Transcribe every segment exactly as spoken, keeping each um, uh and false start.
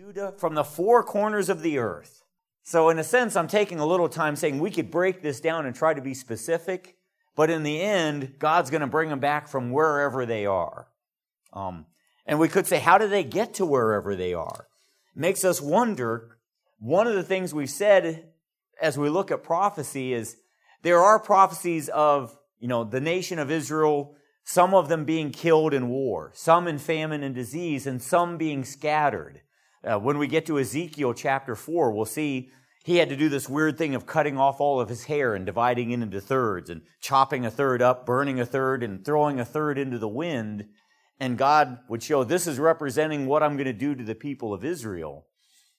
Judah from the four corners of the earth. So in a sense, I'm taking a little time saying we could break this down and try to be specific, but in the end, God's going to bring them back from wherever they are. Um, and we could say, how do they get to wherever they are? It makes us wonder. One of the things we've said as we look at prophecy is there are prophecies of, you know, the nation of Israel, some of them being killed in war, some in famine and disease, and some being scattered. Uh, when we get to Ezekiel chapter four, we'll see he had to do this weird thing of cutting off all of his hair and dividing it into thirds and chopping a third up, burning a third, and throwing a third into the wind. And God would show, this is representing what I'm going to do to the people of Israel.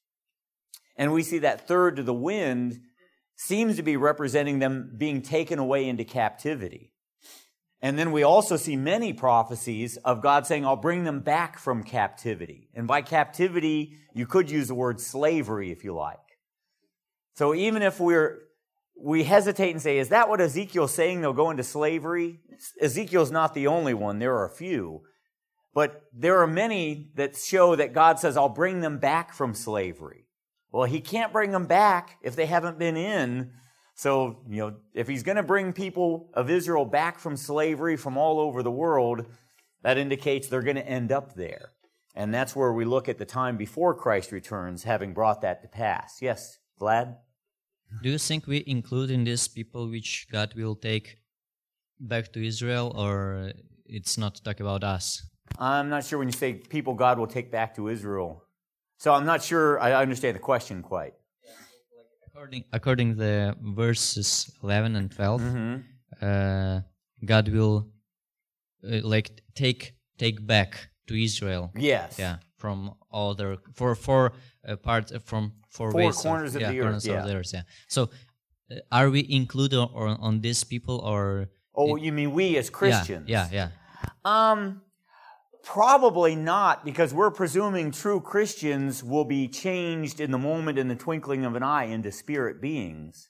And we see that third to the wind seems to be representing them being taken away into captivity. And then we also see many prophecies of God saying, I'll bring them back from captivity. And by captivity, you could use the word slavery if you like. So even if we're, we hesitate and say, is that what Ezekiel's saying? They'll go into slavery? Ezekiel's not the only one. There are a few. But there are many that show that God says, I'll bring them back from slavery. Well, he can't bring them back if they haven't been in. So, you know, if he's going to bring people of Israel back from slavery from all over the world, that indicates they're going to end up there. And that's where we look at the time before Christ returns, having brought that to pass. Yes, Vlad? Do you think we include in this people which God will take back to Israel, or it's not to talk about us? I'm not sure when you say people God will take back to Israel. So I'm not sure I understand the question quite. According, according to the verses eleven and twelve, Mm-hmm. uh, God will uh, like take take back to Israel. Yes. Yeah, from all their for four uh, parts uh, from four, Four ways corners of yeah, the earth, corners yeah. of the earth. Yeah. So, uh, are we included on, on these people, or? Oh, it, you mean we as Christians? Yeah, yeah, yeah. Um. Probably not, because we're presuming true Christians will be changed in the moment, in the twinkling of an eye, into spirit beings.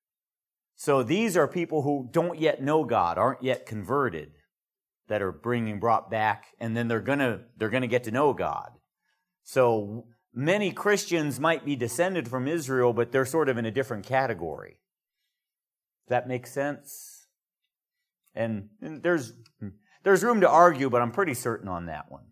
So these are people who don't yet know God, aren't yet converted, that are bringing brought back, and then they're gonna they're gonna get to know God. So many Christians might be descended from Israel, but they're sort of in a different category. Does that make sense? And, and there's. There's room to argue, but I'm pretty certain on that one.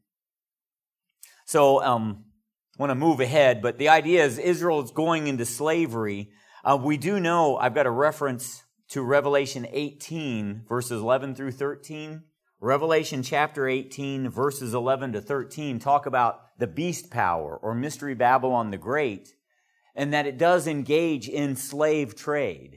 So, um, I want to move ahead, but the idea is Israel is going into slavery. Uh, we do know, I've got a reference to Revelation eighteen, verses eleven through thirteen. Revelation chapter eighteen, verses eleven to thirteen, talk about the beast power, or Mystery Babylon the Great, and that it does engage in slave trade.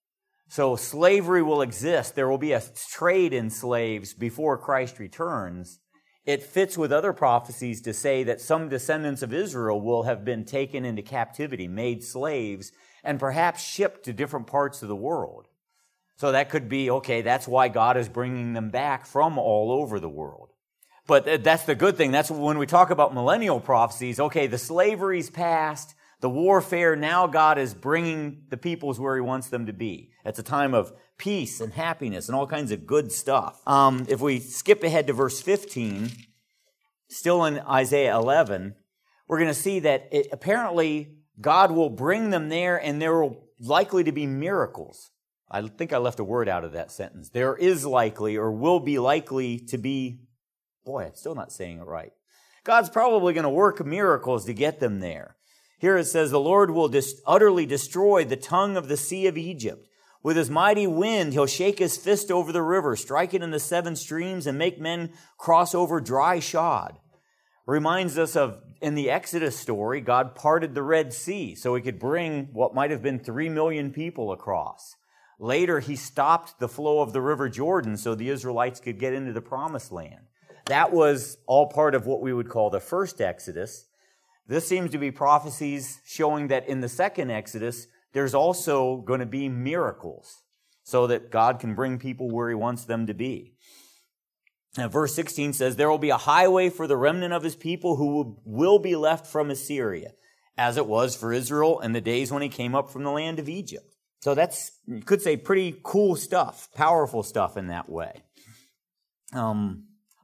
So slavery will exist. There will be a trade in slaves before Christ returns. It fits with other prophecies to say that some descendants of Israel will have been taken into captivity, made slaves, and perhaps shipped to different parts of the world. So that could be, okay, that's why God is bringing them back from all over the world. But that's the good thing. That's when we talk about millennial prophecies, okay, the slavery's past, the warfare, now God is bringing the peoples where he wants them to be. It's a time of peace and happiness and all kinds of good stuff. Um, if we skip ahead to verse fifteen, still in Isaiah eleven, we're going to see that it, apparently God will bring them there, and there will likely to be miracles. I think I left a word out of that sentence. There is likely, or will be likely to be, boy, I'm still not saying it right. God's probably going to work miracles to get them there. Here it says, the Lord will dis- utterly destroy the tongue of the sea of Egypt. With his mighty wind, he'll shake his fist over the river, strike it in the seven streams, and make men cross over dry shod. Reminds us of, in the Exodus story, God parted the Red Sea so he could bring what might have been three million people across. Later, he stopped the flow of the river Jordan so the Israelites could get into the Promised Land. That was all part of what we would call the first Exodus. This seems to be prophecies showing that in the second Exodus, there's also going to be miracles so that God can bring people where he wants them to be. Now, verse sixteen says, there will be a highway for the remnant of his people who will be left from Assyria, as it was for Israel in the days when he came up from the land of Egypt. So that's, you could say, pretty cool stuff, powerful stuff in that way. Um,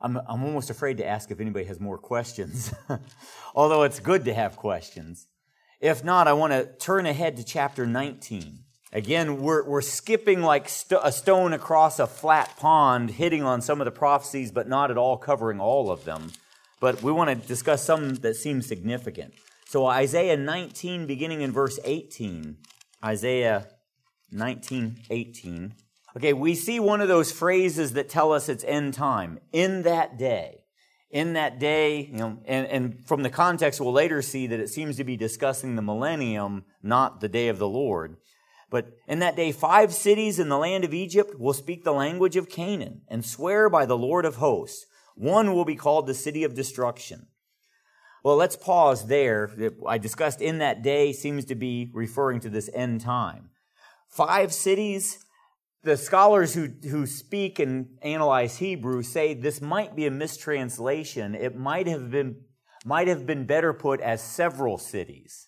I'm, I'm almost afraid to ask if anybody has more questions, although it's good to have questions. If not, I want to turn ahead to chapter nineteen. Again, we're, we're skipping like st- a stone across a flat pond, hitting on some of the prophecies, but not at all covering all of them. But we want to discuss some that seem significant. So Isaiah nineteen, beginning in verse eighteen. Isaiah nineteen, eighteen. Okay, we see one of those phrases that tell us it's end time. In that day. In that day, you know, and, and from the context, we'll later see that it seems to be discussing the millennium, not the day of the Lord. But in that day, five cities in the land of Egypt will speak the language of Canaan and swear by the Lord of hosts. One will be called the city of destruction. Well, let's pause there. I discussed in that day seems to be referring to this end time. Five cities, the scholars who, who speak and analyze Hebrew say this might be a mistranslation. It might have been, might have been better put as several cities.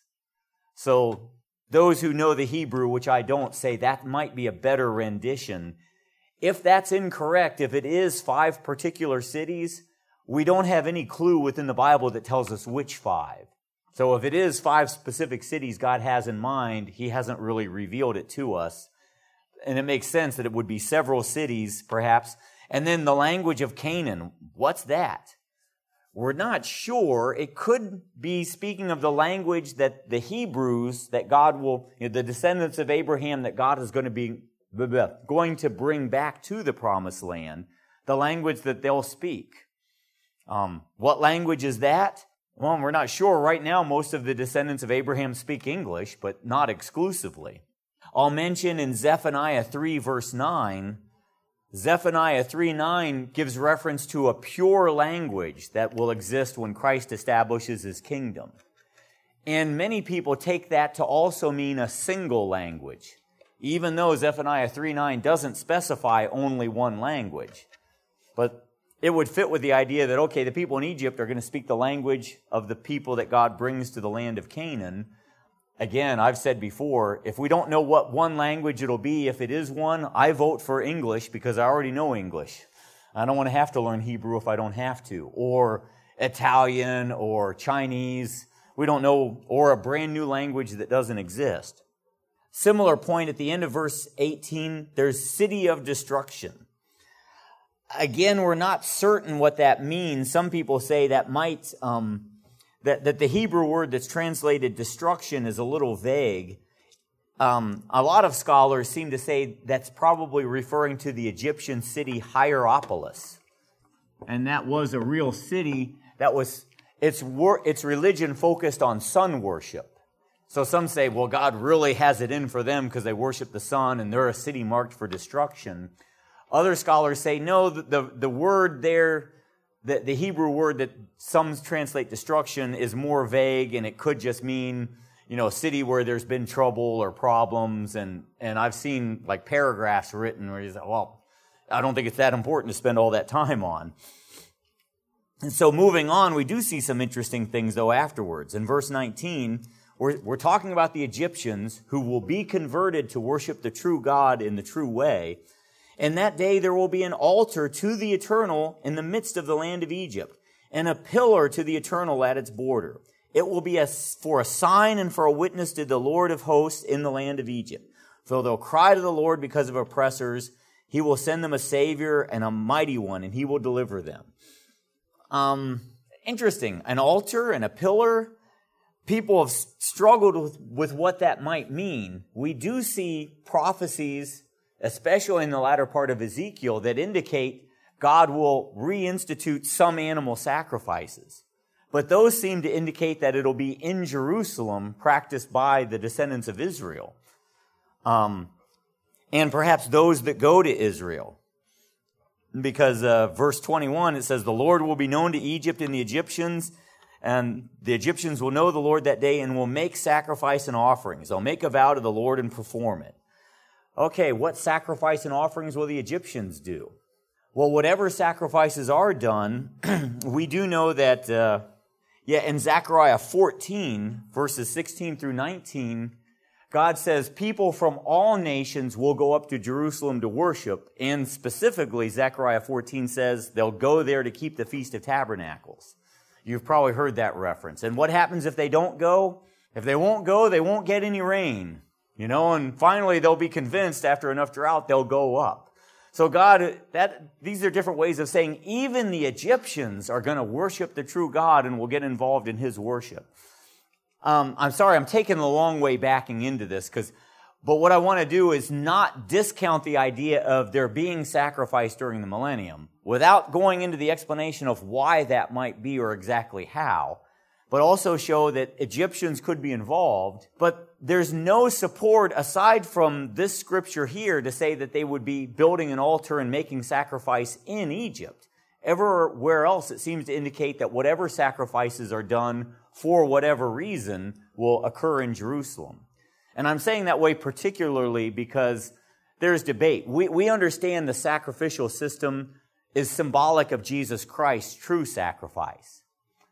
So those who know the Hebrew, which I don't, say that might be a better rendition. If that's incorrect, if it is five particular cities, we don't have any clue within the Bible that tells us which five. So if it is five specific cities God has in mind, He hasn't really revealed it to us. And it makes sense that it would be several cities, perhaps. And then the language of Canaan, what's that? We're not sure. It could be speaking of the language that the Hebrews, that God will, you know, the descendants of Abraham, that God is going to be going to bring back to the promised land, the language that they'll speak. Um, what language is that? Well, we're not sure. Right now, most of the descendants of Abraham speak English, but not exclusively. I'll mention in Zephaniah three, verse nine, Zephaniah three nine gives reference to a pure language that will exist when Christ establishes His kingdom. And many people take that to also mean a single language, even though Zephaniah three nine doesn't specify only one language. But it would fit with the idea that, okay, the people in Egypt are going to speak the language of the people that God brings to the land of Canaan. Again, I've said before, if we don't know what one language it'll be, if it is one, I vote for English because I already know English. I don't want to have to learn Hebrew if I don't have to. Or Italian or Chinese. We don't know, or a brand new language that doesn't exist. Similar point at the end of verse eighteen, there's city of destruction. Again, we're not certain what that means. Some people say that might... Um, That, that the Hebrew word that's translated destruction is a little vague. Um, a lot of scholars seem to say that's probably referring to the Egyptian city Hierapolis. And that was a real city that was, its, wor- its religion focused on sun worship. So some say, well, God really has it in for them because they worship the sun and they're a city marked for destruction. Other scholars say, no, the, the, the word there, The, the Hebrew word that some translate destruction is more vague, and it could just mean, you know, a city where there's been trouble or problems. And, and I've seen like paragraphs written where you say, well, I don't think it's that important to spend all that time on. And so moving on, we do see some interesting things, though, afterwards. In verse nineteen, we're, we're talking about the Egyptians who will be converted to worship the true God in the true way. In that day there will be an altar to the Eternal in the midst of the land of Egypt, and a pillar to the Eternal at its border. It will be a, for a sign and for a witness to the Lord of hosts in the land of Egypt. So they'll cry to the Lord because of oppressors. He will send them a Savior and a mighty one, and He will deliver them. Um, interesting. An altar and a pillar. People have struggled with, with what that might mean. We do see prophecies, especially in the latter part of Ezekiel, that indicate God will reinstitute some animal sacrifices. But those seem to indicate that it'll be in Jerusalem, practiced by the descendants of Israel. Um, and perhaps those that go to Israel. Because uh, verse twenty-one, it says, the Lord will be known to Egypt and the Egyptians, and the Egyptians will know the Lord that day and will make sacrifice and offerings. They'll make a vow to the Lord and perform it. Okay, what sacrifice and offerings will the Egyptians do? Well, whatever sacrifices are done, we do know that, uh, yeah, in Zechariah fourteen, verses sixteen through nineteen, God says people from all nations will go up to Jerusalem to worship, and specifically Zechariah fourteen says they'll go there to keep the Feast of Tabernacles. You've probably heard that reference. And what happens if they don't go? If they won't go, they won't get any rain. You know, and finally they'll be convinced after enough drought they'll go up. So God, that these are different ways of saying even the Egyptians are going to worship the true God and will get involved in His worship. Um, I'm sorry, I'm taking the long way backing into this, because, but what I want to do is not discount the idea of there being sacrifice during the millennium without going into the explanation of why that might be or exactly how, but also show that Egyptians could be involved. But there's no support aside from this scripture here to say that they would be building an altar and making sacrifice in Egypt. Everywhere else, it seems to indicate that whatever sacrifices are done for whatever reason will occur in Jerusalem. And I'm saying that way particularly because there's debate. We, we understand the sacrificial system is symbolic of Jesus Christ's true sacrifice.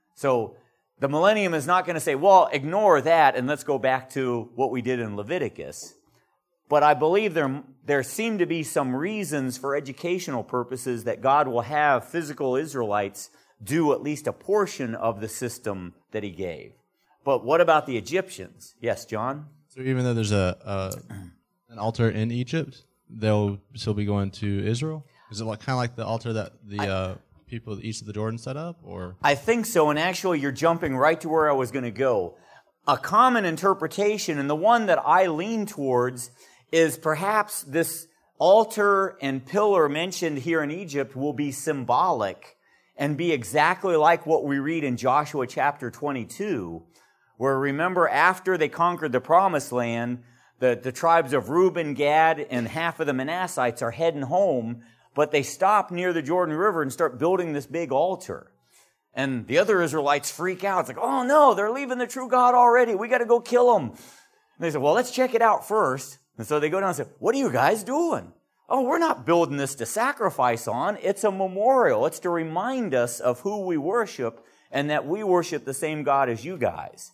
So the millennium is not going to say, well, ignore that and let's go back to what we did in Leviticus. But I believe there, there seem to be some reasons for educational purposes that God will have physical Israelites do at least a portion of the system that He gave. But what about the Egyptians? Yes, John? So even though there's a, a an altar in Egypt, they'll still be going to Israel? Is it like, kind of like the altar that the I, uh, people east of the Jordan set up? Or I think so, and actually you're jumping right to where I was going to go. A common interpretation, and the one that I lean towards, is perhaps this altar and pillar mentioned here in Egypt will be symbolic and be exactly like what we read in Joshua chapter twenty-two, where remember after they conquered the promised land, the, the tribes of Reuben, Gad, and half of the Manassites are heading home, but they stop near the Jordan River and start building this big altar. And the other Israelites freak out. It's like, oh no, they're leaving the true God already. We got to go kill them. And they say, well, let's check it out first. And so they go down and say, what are you guys doing? Oh, we're not building this to sacrifice on. It's a memorial. It's to remind us of who we worship and that we worship the same God as you guys.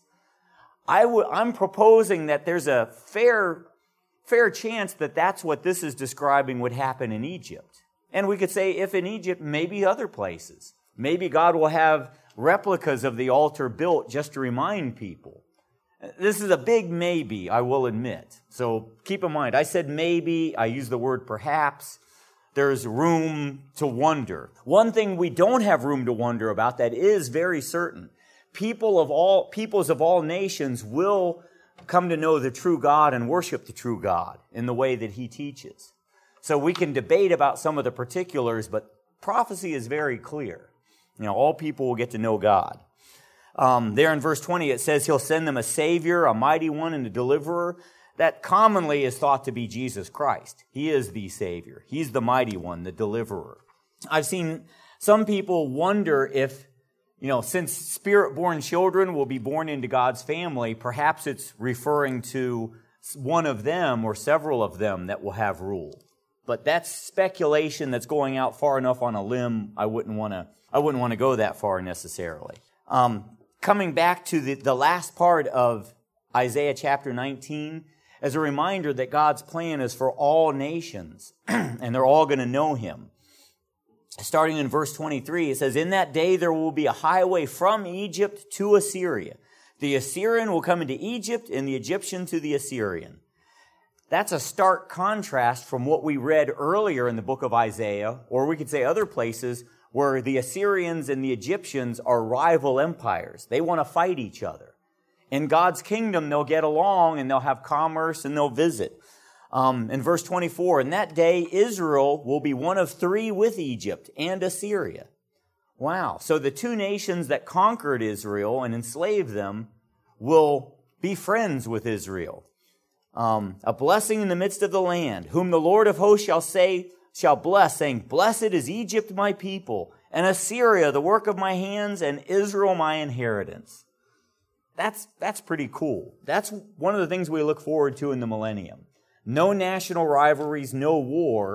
I w- I'm proposing that there's a fair, fair chance that that's what this is describing would happen in Egypt. And we could say if in Egypt, maybe other places. Maybe God will have replicas of the altar built just to remind people. This is a big maybe, I will admit. So keep in mind, I said maybe, I use the word perhaps. There's room to wonder. One thing we don't have room to wonder about that is very certain. People of all, peoples of all nations will come to know the true God and worship the true God in the way that He teaches. So we can debate about some of the particulars, but prophecy is very clear. You know, all people will get to know God. Um, there in verse twenty, it says He'll send them a Savior, a mighty one, and a deliverer. That commonly is thought to be Jesus Christ. He is the Savior. He's the mighty one, the deliverer. I've seen some people wonder if, you know, since Spirit-born children will be born into God's family, perhaps it's referring to one of them or several of them that will have rule. But that's speculation that's going out far enough on a limb. I wouldn't want to. I wouldn't want to go that far necessarily. Um, coming back to the, the last part of Isaiah chapter nineteen, as a reminder that God's plan is for all nations, and they're all going to know Him. Starting in verse twenty-three, it says, "In that day there will be a highway from Egypt to Assyria. The Assyrian will come into Egypt, and the Egyptian to the Assyrian." That's a stark contrast from what we read earlier in the book of Isaiah, or we could say other places, where the Assyrians and the Egyptians are rival empires. They want to fight each other. In God's kingdom, they'll get along and they'll have commerce and they'll visit. Um, in verse twenty-four, "In that day, Israel will be one of three with Egypt and Assyria." Wow. So the two nations that conquered Israel and enslaved them will be friends with Israel. Um, a blessing in the midst of the land, whom the Lord of hosts shall say, shall bless, saying, "Blessed is Egypt, my people, and Assyria, the work of my hands, and Israel, my inheritance." That's, that's pretty cool. That's one of the things we look forward to in the millennium. No national rivalries, no war,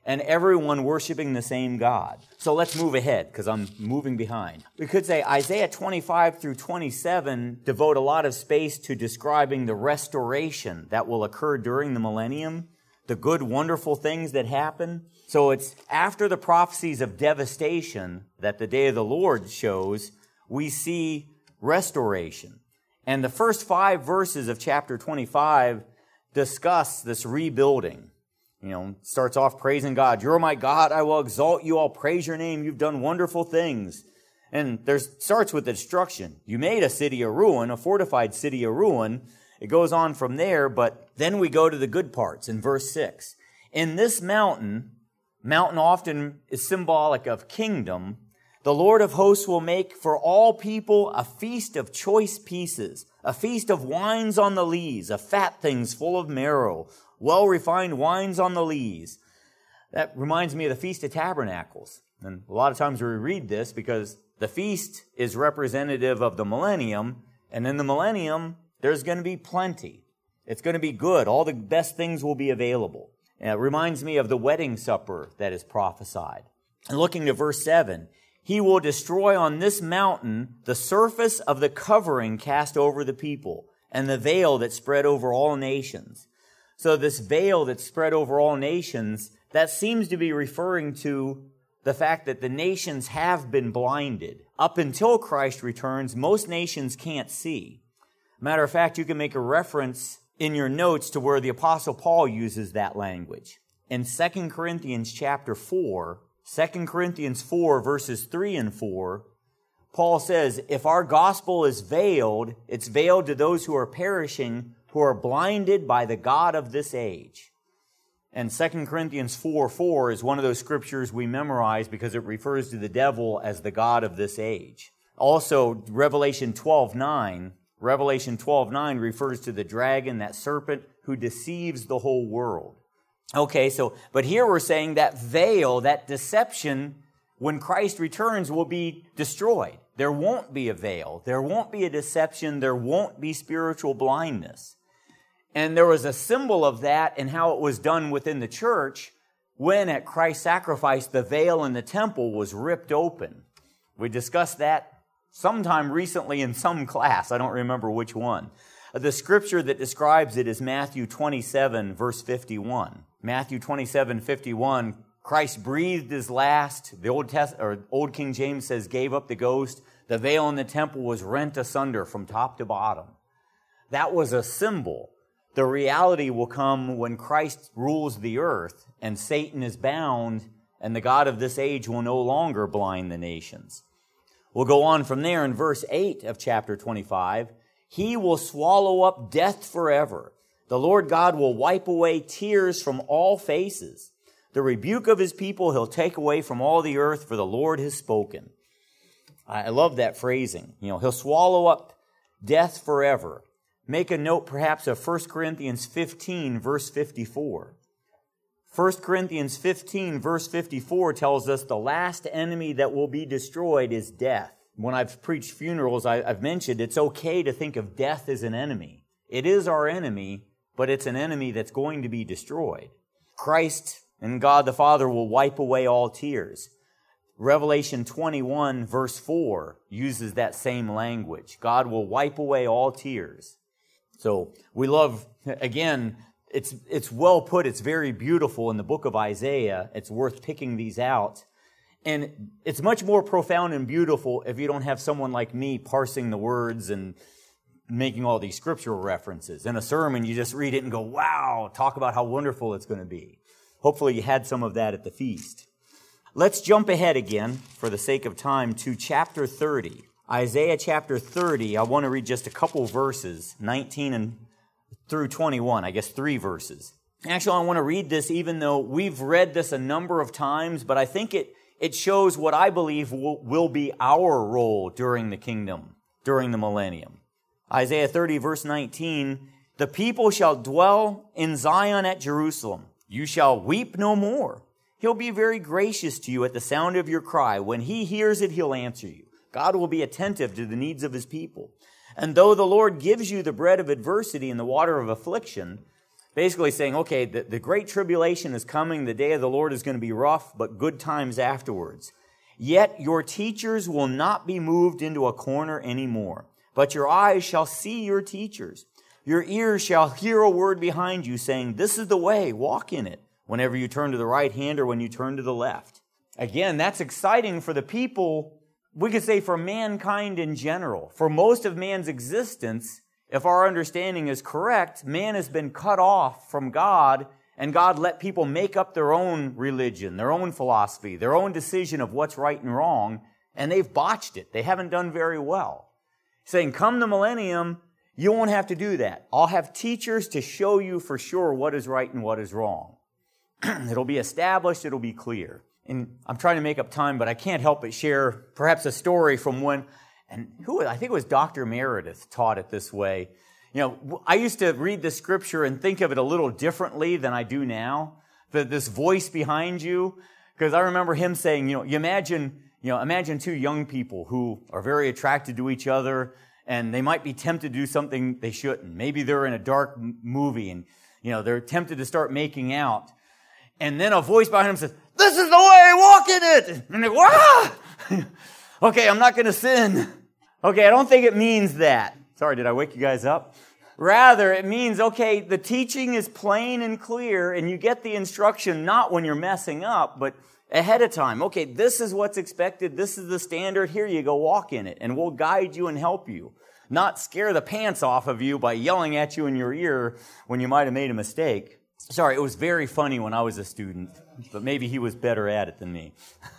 and everyone worshiping the same God. So let's move ahead, because I'm moving behind. We could say Isaiah twenty-five through twenty-seven devote a lot of space to describing the restoration that will occur during the millennium, the good, wonderful things that happen. So it's after the prophecies of devastation that the day of the Lord shows, we see restoration. And the first five verses of chapter twenty-five discuss this rebuilding. You know, starts off praising God. You're my God. I will exalt you. I'll praise your name. You've done wonderful things. And there's starts with the destruction. You made a city a ruin, a fortified city a ruin. It goes on from there, but then we go to the good parts in verse six. In this mountain, mountain often is symbolic of kingdom, the Lord of hosts will make for all people a feast of choice pieces, a feast of wines on the lees, of fat things full of marrow, well-refined wines on the lees. That reminds me of the Feast of Tabernacles. And a lot of times we read this because the feast is representative of the millennium, and in the millennium, there's going to be plenty. It's going to be good. All the best things will be available. And it reminds me of the wedding supper that is prophesied. And looking to verse seven, he will destroy on this mountain the surface of the covering cast over the people, and the veil that spread over all nations. So this veil that spread over all nations, that seems to be referring to the fact that the nations have been blinded. Up until Christ returns, most nations can't see. Matter of fact, you can make a reference in your notes to where the Apostle Paul uses that language. In Second Corinthians chapter four, Second Corinthians four, verses three and four, Paul says, if our gospel is veiled, it's veiled to those who are perishing, who are blinded by the God of this age. And Second Corinthians four four is one of those scriptures we memorize because it refers to the devil as the God of this age. Also, Revelation twelve nine, Revelation twelve nine refers to the dragon, that serpent, who deceives the whole world. Okay, so, but here we're saying that veil, that deception, when Christ returns, will be destroyed. There won't be a veil. There won't be a deception. There won't be spiritual blindness. And there was a symbol of that in how it was done within the church when at Christ's sacrifice, the veil in the temple was ripped open. We discussed that sometime recently in some class. I don't remember which one. The scripture that describes it is Matthew twenty-seven, verse fifty-one. Matthew twenty-seven, fifty-one, Christ breathed his last. The Old Test, or Old King James says, gave up the ghost. The veil in the temple was rent asunder from top to bottom. That was a symbol. The reality will come when Christ rules the earth and Satan is bound, and the God of this age will no longer blind the nations. We'll go on from there in verse eight of chapter twenty-five. He will swallow up death forever. The Lord God will wipe away tears from all faces. The rebuke of his people he'll take away from all the earth, for the Lord has spoken. I love that phrasing. You know, he'll swallow up death forever. Make a note perhaps of First Corinthians fifteen, verse fifty-four. First Corinthians fifteen, verse fifty-four tells us the last enemy that will be destroyed is death. When I've preached funerals, I've mentioned it's okay to think of death as an enemy. It is our enemy, but it's an enemy that's going to be destroyed. Christ and God the Father will wipe away all tears. Revelation twenty-one, verse four uses that same language. God will wipe away all tears. So we love, again, it's it's well put, it's very beautiful in the book of Isaiah. It's worth picking these out. And it's much more profound and beautiful if you don't have someone like me parsing the words and making all these scriptural references. In a sermon, you just read it and go, wow, talk about how wonderful it's going to be. Hopefully you had some of that at the feast. Let's jump ahead again, for the sake of time, to chapter thirty. Isaiah chapter thirty, I want to read just a couple verses, nineteen and through twenty-one, I guess three verses. Actually, I want to read this even though we've read this a number of times, but I think it, it shows what I believe will, will be our role during the kingdom, during the millennium. Isaiah thirty, verse nineteen, the people shall dwell in Zion at Jerusalem. You shall weep no more. He'll be very gracious to you at the sound of your cry. When he hears it, he'll answer you. God will be attentive to the needs of his people. And though the Lord gives you the bread of adversity and the water of affliction, Basically saying, okay, the, the great tribulation is coming. The day of the Lord is going to be rough, but good times afterwards. Yet your teachers will not be moved into a corner anymore, but your eyes shall see your teachers. Your ears shall hear a word behind you saying, this is the way, walk in it, whenever you turn to the right hand or when you turn to the left. Again, that's exciting for the people, we could say for mankind in general. For most of man's existence, if our understanding is correct, man has been cut off from God, and God let people make up their own religion, their own philosophy, their own decision of what's right and wrong, and they've botched it. They haven't done very well. Saying, come the millennium, you won't have to do that. I'll have teachers to show you for sure what is right and what is wrong. It'll be established, it'll be clear. And I'm trying to make up time, but I can't help but share perhaps a story from when, and who, I think it was Doctor Meredith taught it this way. You know, I used to read the scripture and think of it a little differently than I do now. The, this voice behind you, because I remember him saying, you know, you imagine, you know, imagine two young people who are very attracted to each other, and they might be tempted to do something they shouldn't. Maybe they're in a dark m- movie, and you know they're tempted to start making out, and then a voice behind them says, "This is the way, walk in it." And they go, "Ah, okay, I'm not going to sin." Okay, I don't think it means that. Sorry, did I wake you guys up? Rather, it means, okay, the teaching is plain and clear, and you get the instruction not when you're messing up, but ahead of time. Okay, this is what's expected. This is the standard. Here you go, walk in it, and we'll guide you and help you. Not scare the pants off of you by yelling at you in your ear when you might have made a mistake. Sorry, it was very funny when I was a student, but maybe he was better at it than me.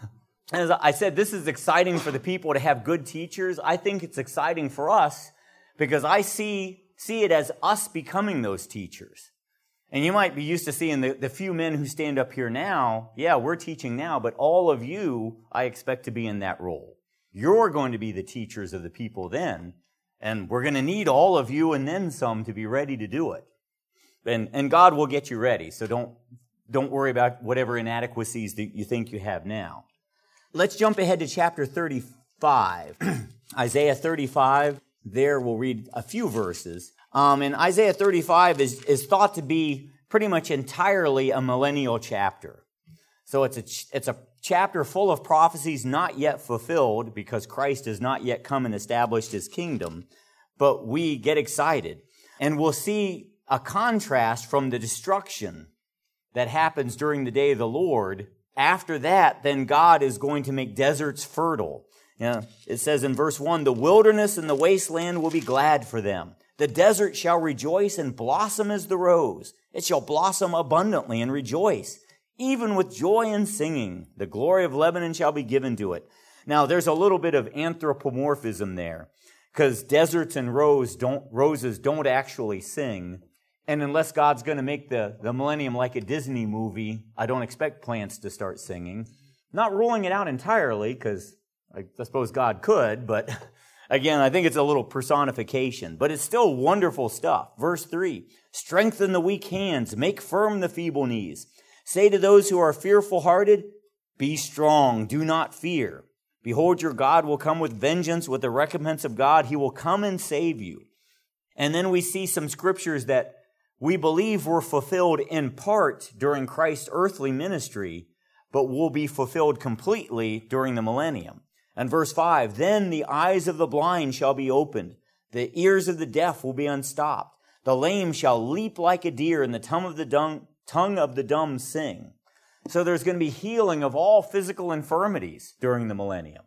As I said, this is exciting for the people to have good teachers. I think it's exciting for us because I see see it as us becoming those teachers. And you might be used to seeing the, the few men who stand up here now. Yeah, we're teaching now, but all of you, I expect to be in that role. You're going to be the teachers of the people then, and we're going to need all of you and then some to be ready to do it. And, and God will get you ready, so don't, don't worry about whatever inadequacies that you think you have now. Let's jump ahead to chapter thirty-five. Isaiah thirty-five. There we'll read a few verses. Um, and Isaiah thirty-five is, is thought to be pretty much entirely a millennial chapter. So it's a, it's a chapter full of prophecies not yet fulfilled because Christ has not yet come and established his kingdom. But we get excited. And we'll see a contrast from the destruction that happens during the day of the Lord. After that, then God is going to make deserts fertile. Yeah, it says in verse one, the wilderness and the wasteland will be glad for them. The desert shall rejoice and blossom as the rose. It shall blossom abundantly and rejoice, even with joy and singing. The glory of Lebanon shall be given to it. Now, there's a little bit of anthropomorphism there, because deserts and rose don't, roses don't actually sing. And unless God's going to make the, the millennium like a Disney movie, I don't expect plants to start singing. Not ruling it out entirely, because I suppose God could, but again, I think it's a little personification. But it's still wonderful stuff. Verse three, strengthen the weak hands, make firm the feeble knees. Say to those who are fearful-hearted, be strong, do not fear. Behold, your God will come with vengeance, with the recompense of God. He will come and save you. And then we see some scriptures that we believe were fulfilled in part during Christ's earthly ministry, but will be fulfilled completely during the millennium. And verse five, then the eyes of the blind shall be opened. The ears of the deaf will be unstopped. The lame shall leap like a deer, and the tongue of the dumb, tongue of the dumb sing. So there's going to be healing of all physical infirmities during the millennium.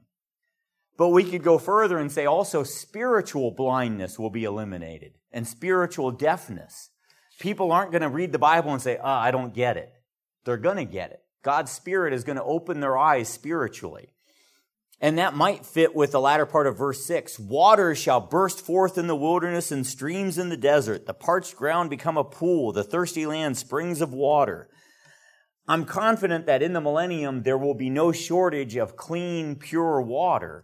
But we could go further and say also spiritual blindness will be eliminated and spiritual deafness. People aren't going to read the Bible and say, ah, oh, I don't get it. They're going to get it. God's Spirit is going to open their eyes spiritually. And that might fit with the latter part of verse six. Waters shall burst forth in the wilderness and streams in the desert. The parched ground become a pool, the thirsty land springs of water. I'm confident that in the millennium there will be no shortage of clean, pure water.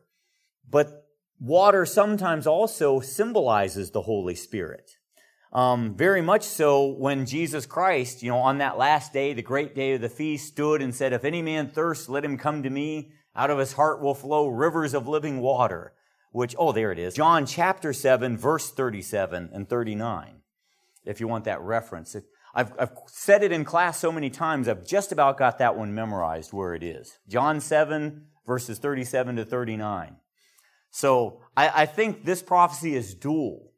But water sometimes also symbolizes the Holy Spirit. Um, very much so when Jesus Christ, you know, on that last day, the great day of the feast, stood and said, if any man thirst, let him come to me. Out of his heart will flow rivers of living water, which, oh, there it is. John chapter seven, verse thirty-seven and thirty-nine, if you want that reference. I've, I've said it in class so many times, I've just about got that one memorized where it is. John seven, verses thirty-seven to thirty-nine. So I, I think this prophecy is dual.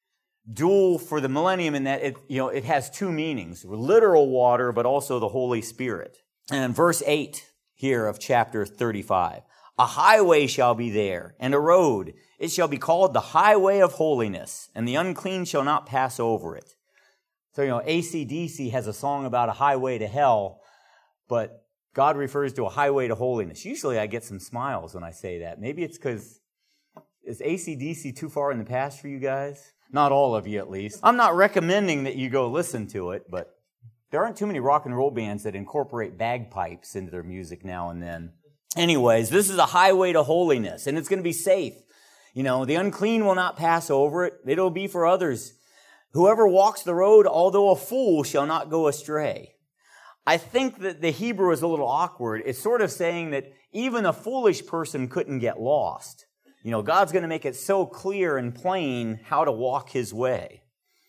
Dual for the millennium in that it, you know, it has two meanings. Literal water, but also the Holy Spirit. And verse eight here of chapter thirty-five. A highway shall be there, and a road. It shall be called the highway of holiness, and the unclean shall not pass over it. So, you know, A C D C has a song about a highway to hell, but God refers to a highway to holiness. Usually I get some smiles when I say that. Maybe it's because, is A C D C too far in the past for you guys? Not all of you, at least. I'm not recommending that you go listen to it, but there aren't too many rock and roll bands that incorporate bagpipes into their music now and then. Anyways, this is a highway to holiness, and it's going to be safe. You know, the unclean will not pass over it. It'll be for others. Whoever walks the road, although a fool, shall not go astray. I think that the Hebrew is a little awkward. It's sort of saying that even a foolish person couldn't get lost. You know, God's going to make it so clear and plain how to walk His way.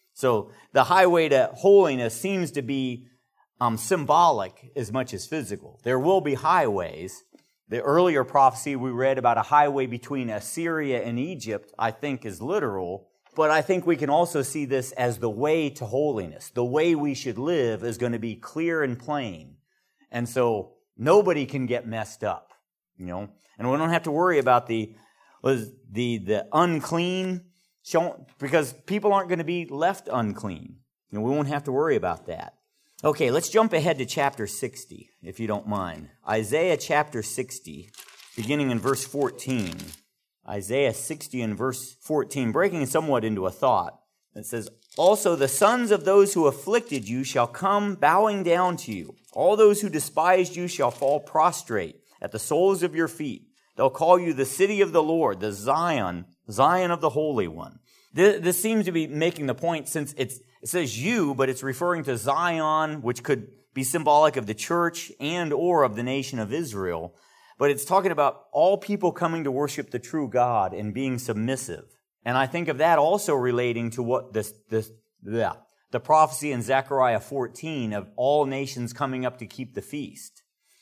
So the highway to holiness seems to be um, symbolic as much as physical. There will be highways. The earlier prophecy we read about a highway between Assyria and Egypt, I think, is literal. But I think we can also see this as the way to holiness. The way we should live is going to be clear and plain. And so nobody can get messed up, you know. And we don't have to worry about the was the the unclean, because people aren't going to be left unclean. You know, we won't have to worry about that. Okay, let's jump ahead to chapter sixty, if you don't mind. Isaiah chapter sixty, beginning in verse fourteen. Isaiah sixty and verse fourteen, breaking somewhat into a thought. It says, also the sons of those who afflicted you shall come bowing down to you. All those who despised you shall fall prostrate at the soles of your feet. They'll call you the city of the Lord, the Zion, Zion of the Holy One. This, this seems to be making the point, since it's, it says you, but it's referring to Zion, which could be symbolic of the church and or of the nation of Israel. But it's talking about all people coming to worship the true God and being submissive. And I think of that also relating to what this, this, yeah, the prophecy in Zechariah fourteen of all nations coming up to keep the feast.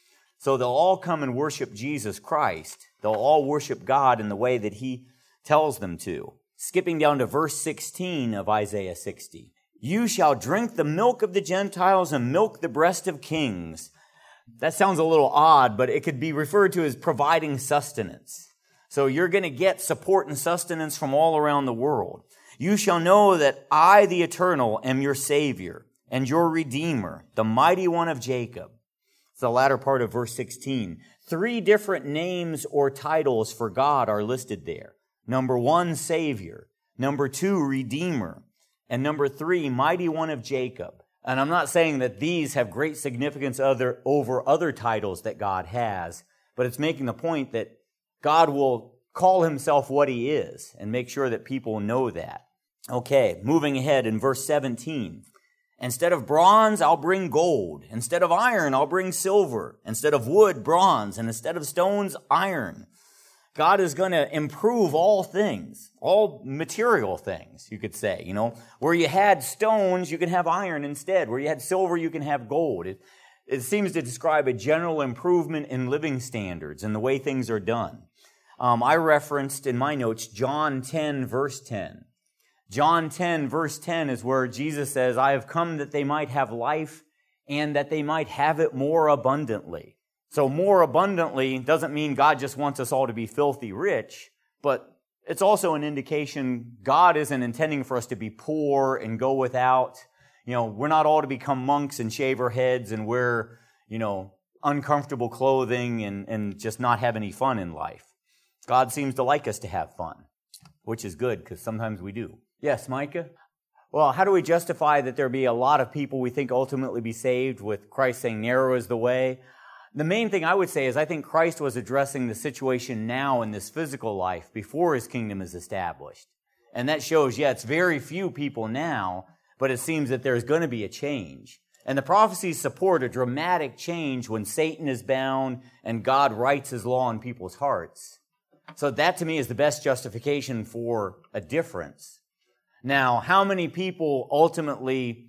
So they'll all come and worship Jesus Christ. They'll all worship God in the way that He tells them to. Skipping down to verse sixteen of Isaiah sixty. You shall drink the milk of the Gentiles and milk the breast of kings. That sounds a little odd, but it could be referred to as providing sustenance. So you're going to get support and sustenance from all around the world. You shall know that I, the Eternal, am your Savior and your Redeemer, the Mighty One of Jacob. It's the latter part of verse sixteen. Three different names or titles for God are listed there. Number one, Savior. Number two, Redeemer. And number three, Mighty One of Jacob. And I'm not saying that these have great significance other, over other titles that God has, but it's making the point that God will call Himself what He is and make sure that people know that. Okay, moving ahead in verse seventeen. Instead of bronze, I'll bring gold. Instead of iron, I'll bring silver. Instead of wood, bronze. And instead of stones, iron. God is going to improve all things, all material things, you could say. You know, where you had stones, you can have iron instead. Where you had silver, you can have gold. It, it seems to describe a general improvement in living standards and the way things are done. Um, I referenced in my notes John ten, verse ten. John ten, verse ten is where Jesus says, I have come that they might have life and that they might have it more abundantly. So more abundantly doesn't mean God just wants us all to be filthy rich, but it's also an indication God isn't intending for us to be poor and go without. You know, we're not all to become monks and shave our heads and wear, you know, uncomfortable clothing and, and just not have any fun in life. God seems to like us to have fun, which is good because sometimes we do. Yes, Micah? Well, how do we justify that there be a lot of people we think ultimately be saved with Christ saying narrow is the way? The main thing I would say is I think Christ was addressing the situation now in this physical life before His kingdom is established. And that shows, yeah, it's very few people now, but it seems that there's going to be a change. And the prophecies support a dramatic change when Satan is bound and God writes His law in people's hearts. So that to me is the best justification for a difference. Now, how many people ultimately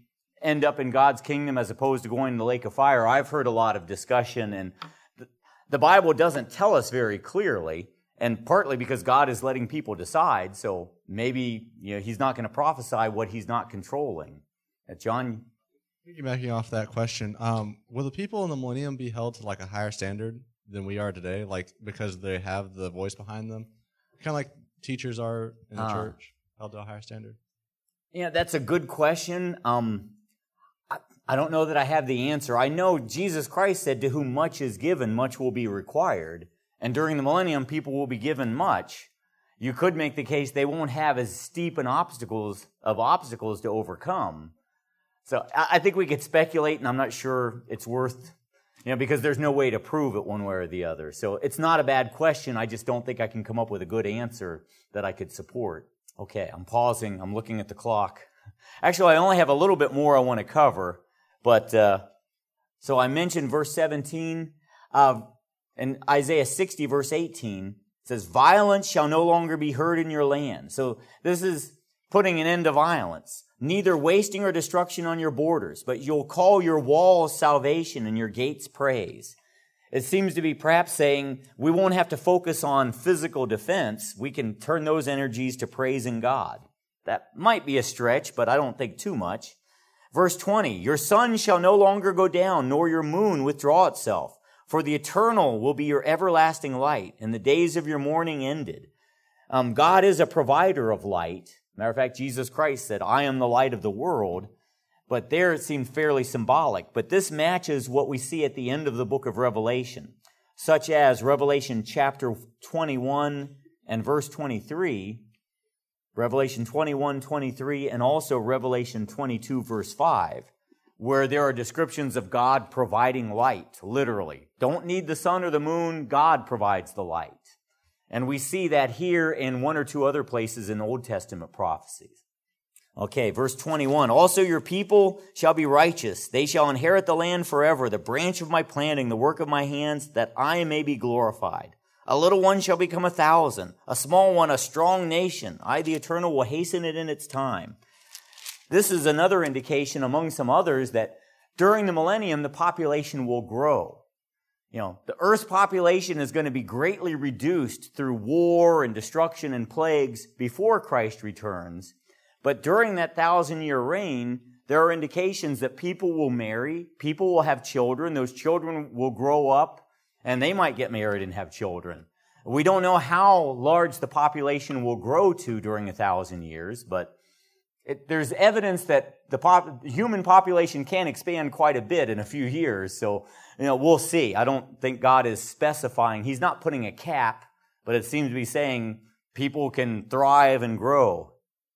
end up in God's kingdom as opposed to going to the lake of fire, I've heard a lot of discussion, and the Bible doesn't tell us very clearly, and partly because God is letting people decide, so maybe you know he's not going to prophesy what he's not controlling. Uh, John? Piggybacking off that question, um, will the people in the millennium be held to like a higher standard than we are today, like because they have the voice behind them? Kind of like teachers are in the uh, church, held to a higher standard? Yeah, that's a good question. Um, I, I don't know that I have the answer. I know Jesus Christ said, to whom much is given, much will be required. And during the millennium, people will be given much. You could make the case they won't have as steep an obstacles of obstacles to overcome. So I, I think we could speculate, and I'm not sure it's worth, you know, because there's no way to prove it one way or the other. So it's not a bad question. I just don't think I can come up with a good answer that I could support. Okay, I'm pausing. I'm looking at the clock. Actually, I only have a little bit more I want to cover. But, uh, so I mentioned verse seventeen. Uh, in Isaiah sixty, verse eighteen, it says, violence shall no longer be heard in your land. So this is putting an end to violence. Neither wasting or destruction on your borders, but you'll call your walls salvation and your gates praise. It seems to be perhaps saying we won't have to focus on physical defense. We can turn those energies to praising God. That might be a stretch, but I don't think too much. Verse twenty, your sun shall no longer go down, nor your moon withdraw itself. For the eternal will be your everlasting light, and the days of your mourning ended. Um, God is a provider of light. Matter of fact, Jesus Christ said, I am the light of the world. But there it seemed fairly symbolic. But this matches what we see at the end of the book of Revelation, such as Revelation chapter twenty-one and verse twenty-three, Revelation twenty-one, twenty-three, and also Revelation twenty-two, verse five, where there are descriptions of God providing light, literally. Don't need the sun or the moon, God provides the light. And we see that here in one or two other places in Old Testament prophecies. Okay, verse twenty-one, also your people shall be righteous. They shall inherit the land forever, the branch of my planting, the work of my hands, that I may be glorified. A little one shall become a thousand, a small one a strong nation. I, the Eternal, will hasten it in its time. This is another indication among some others that during the millennium, the population will grow. You know, the earth's population is going to be greatly reduced through war and destruction and plagues before Christ returns. But during that thousand-year reign, there are indications that people will marry, people will have children, those children will grow up, and they might get married and have children. We don't know how large the population will grow to during a thousand years, but it, there's evidence that the pop, human population can expand quite a bit in a few years, so you know we'll see. I don't think God is specifying. He's not putting a cap, but it seems to be saying people can thrive and grow.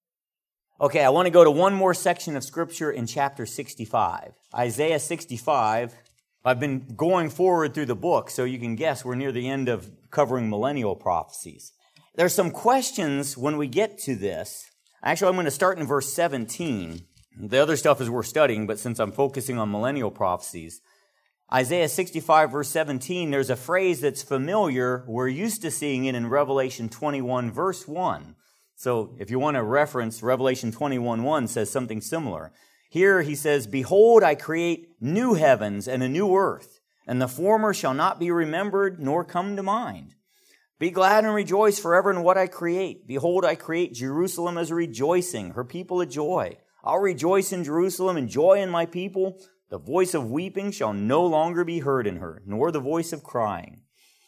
Okay, I want to go to one more section of Scripture in chapter sixty-five. Isaiah sixty-five. I've been going forward through the book, so you can guess we're near the end of covering millennial prophecies. There's some questions when we get to this. Actually, I'm going to start in verse seventeen. The other stuff is we're studying, but since I'm focusing on millennial prophecies, Isaiah sixty-five, verse seventeen, there's a phrase that's familiar. We're used to seeing it in Revelation twenty-one, verse one. So if you want to reference, Revelation twenty-one, one says something similar. Here he says, behold, I create new heavens and a new earth, and the former shall not be remembered nor come to mind. Be glad and rejoice forever in what I create. Behold, I create Jerusalem as a rejoicing, her people a joy. I'll rejoice in Jerusalem and joy in my people. The voice of weeping shall no longer be heard in her, nor the voice of crying.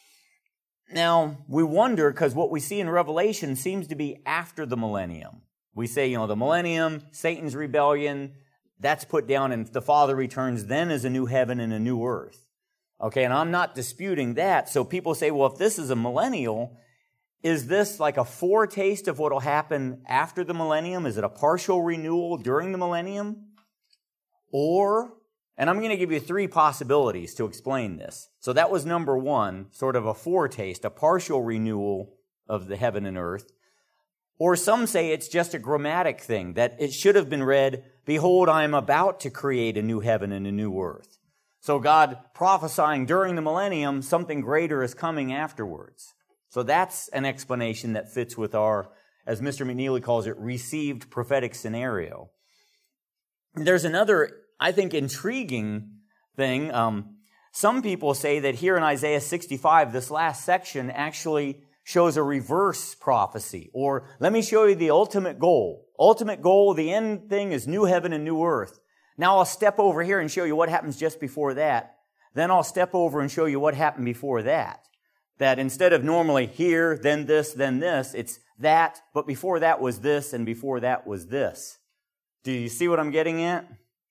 Now, we wonder, because what we see in Revelation seems to be after the millennium. We say, you know, the millennium, Satan's rebellion, that's put down, and the Father returns then as a new heaven and a new earth. Okay, and I'm not disputing that. So people say, well, if this is a millennial, is this like a foretaste of what will happen after the millennium? Is it a partial renewal during the millennium? Or, and I'm going to give you three possibilities to explain this. So that was number one, sort of a foretaste, a partial renewal of the heaven and earth. Or some say it's just a grammatic thing, that it should have been read, behold, I am about to create a new heaven and a new earth. So God prophesying during the millennium, something greater is coming afterwards. So that's an explanation that fits with our, as Mister McNeely calls it, received prophetic scenario. there's another, I think, intriguing thing. Um, some people say that here in Isaiah sixty-five, this last section actually shows a reverse prophecy. Or let me show you the ultimate goal. Ultimate goal, the end thing is new heaven and new earth. Now I'll step over here and show you what happens just before that. Then I'll step over and show you what happened before that. That instead of normally here, then this, then this, it's that, but before that was this, and before that was this. Do you see what I'm getting at?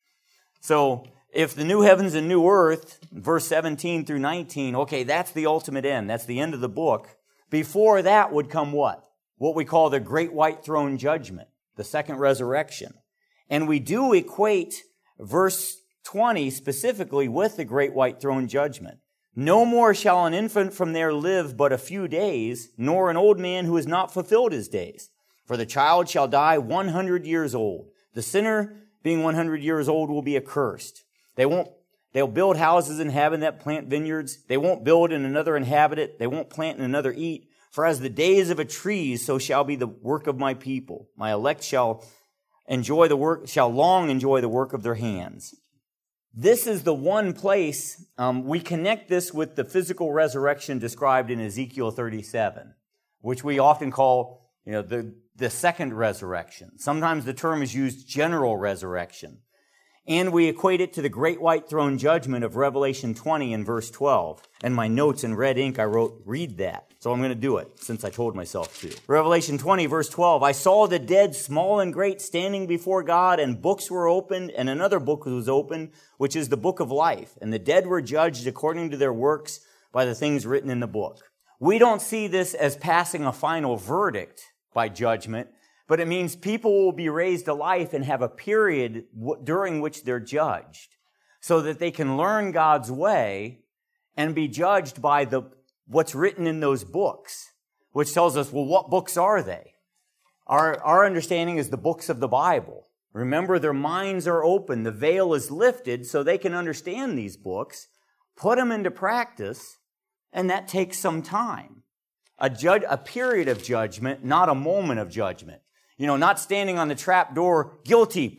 So, if the new heavens and new earth, verse seventeen through nineteen, okay, that's the ultimate end. That's the end of the book. Before that would come what? What we call the great white throne judgment, the second resurrection. And we do equate verse twenty specifically with the great white throne judgment. No more shall an infant from there live but a few days, nor an old man who has not fulfilled his days. For the child shall die one hundred years old. The sinner, being one hundred years old, will be accursed. They won't, they'll build houses in heaven that plant vineyards. They won't build and another inhabit it. They won't plant and another eat. For as the days of a tree, so shall be the work of my people. My elect shall enjoy the work, shall long enjoy the work of their hands. This is the one place, um, we connect this with the physical resurrection described in Ezekiel thirty-seven, which we often call, you know, the, the second resurrection. Sometimes the term is used general resurrection. And we equate it to the great white throne judgment of Revelation twenty and verse twelve. And my notes in red ink, I wrote, read that. So I'm going to do it, since I told myself to. Revelation twenty, verse twelve, I saw the dead, small and great, standing before God, and books were opened, and another book was opened, which is the book of life. And the dead were judged according to their works by the things written in the book. We don't see this as passing a final verdict by judgment, but it means people will be raised to life and have a period during which they're judged, so that they can learn God's way and be judged by the what's written in those books, which tells us, well, what books are they? Our, our understanding is the books of the Bible. Remember, their minds are open. The veil is lifted so they can understand these books, put them into practice, and that takes some time. A, judge, a period of judgment, not a moment of judgment. You know, not standing on the trap door, guilty,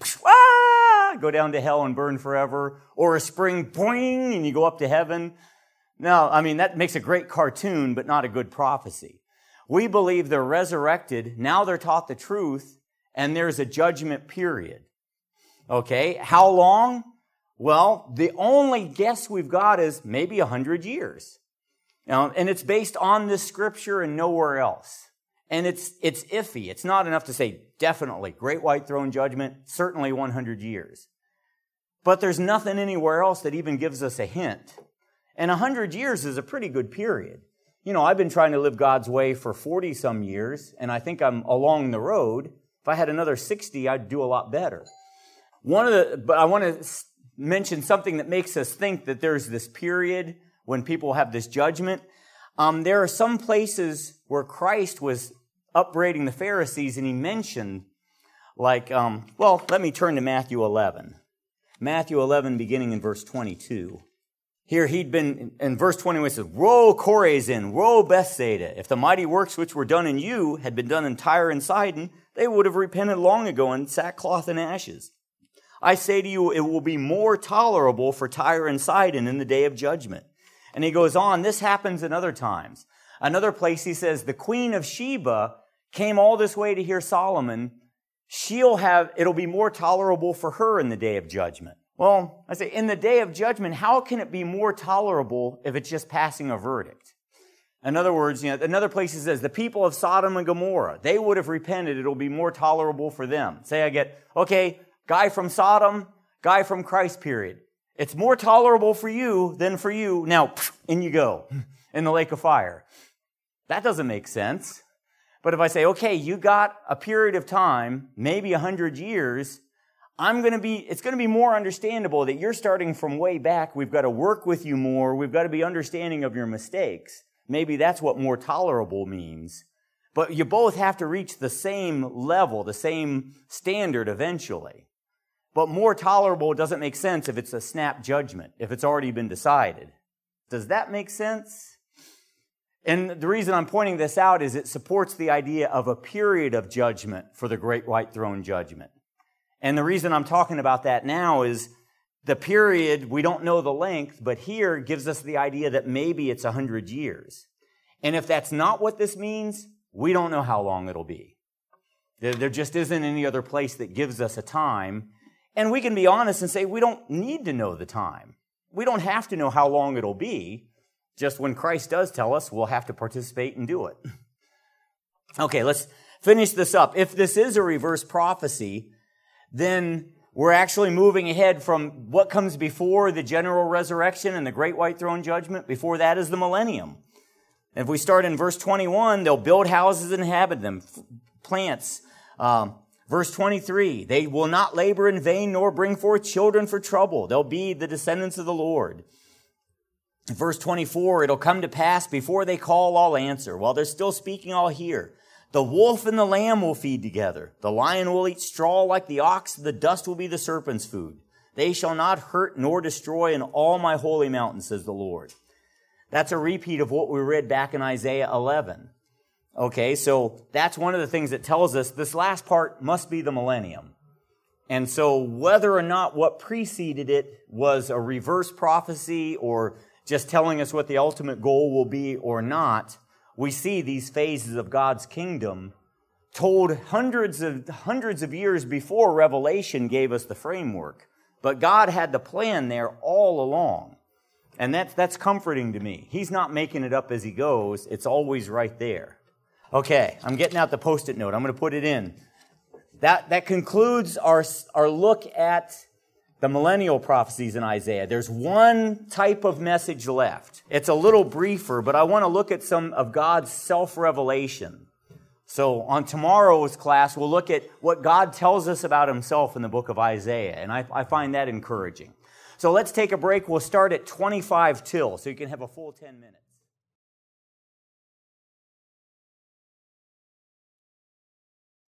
ah, go down to hell and burn forever, or a spring, boing, and you go up to heaven. No, I mean, that makes a great cartoon, but not a good prophecy. We believe they're resurrected, now they're taught the truth, and there's a judgment period. Okay, how long? Well, the only guess we've got is maybe a hundred years. You know, and it's based on this scripture and nowhere else. And it's it's iffy. It's not enough to say definitely, great white throne judgment, certainly one hundred years. But there's nothing anywhere else that even gives us a hint. And one hundred years is a pretty good period. You know, I've been trying to live God's way for forty-some years, and I think I'm along the road. If I had another sixty, I'd do a lot better. One of the, but I want to mention something that makes us think that there's this period when people have this judgment. Um, there are some places where Christ was upbraiding the Pharisees, and he mentioned, like, um, well, let me turn to Matthew eleven. Matthew eleven, beginning in verse twenty-two. Here he'd been, in verse twenty-one, it says, Woe, Chorazin, woe, Bethsaida! If the mighty works which were done in you had been done in Tyre and Sidon, they would have repented long ago in sackcloth and ashes. I say to you, it will be more tolerable for Tyre and Sidon in the day of judgment. And he goes on, this happens in other times. Another place he says, the Queen of Sheba came all this way to hear Solomon. She'll have, it'll be more tolerable for her in the day of judgment. Well, I say, in the day of judgment, how can it be more tolerable if it's just passing a verdict? In other words, you know, another place he says, the people of Sodom and Gomorrah, they would have repented. It'll be more tolerable for them. Say I get, okay, guy from Sodom, guy from Christ period. It's more tolerable for you than for you. Now, in you go, in the lake of fire. That doesn't make sense. But if I say, okay, you got a period of time, maybe a hundred years, I'm going to be, it's going to be more understandable that you're starting from way back. We've got to work with you more. We've got to be understanding of your mistakes. Maybe that's what more tolerable means. But you both have to reach the same level, the same standard eventually. But more tolerable doesn't make sense if it's a snap judgment, if it's already been decided. Does that make sense? And the reason I'm pointing this out is it supports the idea of a period of judgment for the great white throne judgment. And the reason I'm talking about that now is the period, we don't know the length, but here gives us the idea that maybe it's one hundred years. And if that's not what this means, we don't know how long it'll be. There, there just isn't any other place that gives us a time. And we can be honest and say we don't need to know the time. We don't have to know how long it'll be. Just when Christ does tell us, we'll have to participate and do it. Okay, let's finish this up. If this is a reverse prophecy, then we're actually moving ahead from what comes before the general resurrection and the great white throne judgment. Before that is the millennium. If we start in verse twenty-one, they'll build houses and inhabit them, plants. Um, verse twenty-three, they will not labor in vain nor bring forth children for trouble. They'll be the descendants of the Lord. In verse twenty-four, it'll come to pass before they call, I'll answer. While they're still speaking, I'll hear. The wolf and the lamb will feed together. The lion will eat straw like the ox. The dust will be the serpent's food. They shall not hurt nor destroy in all my holy mountain, says the Lord. That's a repeat of what we read back in Isaiah eleven. Okay, so that's one of the things that tells us this last part must be the millennium. And so whether or not what preceded it was a reverse prophecy or just telling us what the ultimate goal will be or not, we see these phases of God's kingdom told hundreds of hundreds of years before Revelation gave us the framework. But God had the plan there all along. And that's, that's comforting to me. He's not making it up as he goes. It's always right there. Okay, I'm getting out the Post-it note. I'm going to put it in. That, that concludes our, our look at the millennial prophecies in Isaiah. There's one type of message left. It's a little briefer, but I want to look at some of God's self-revelation. So on tomorrow's class, we'll look at what God tells us about himself in the book of Isaiah, and I, I find that encouraging. So let's take a break. We'll start at twenty-five till, so you can have a full ten minutes.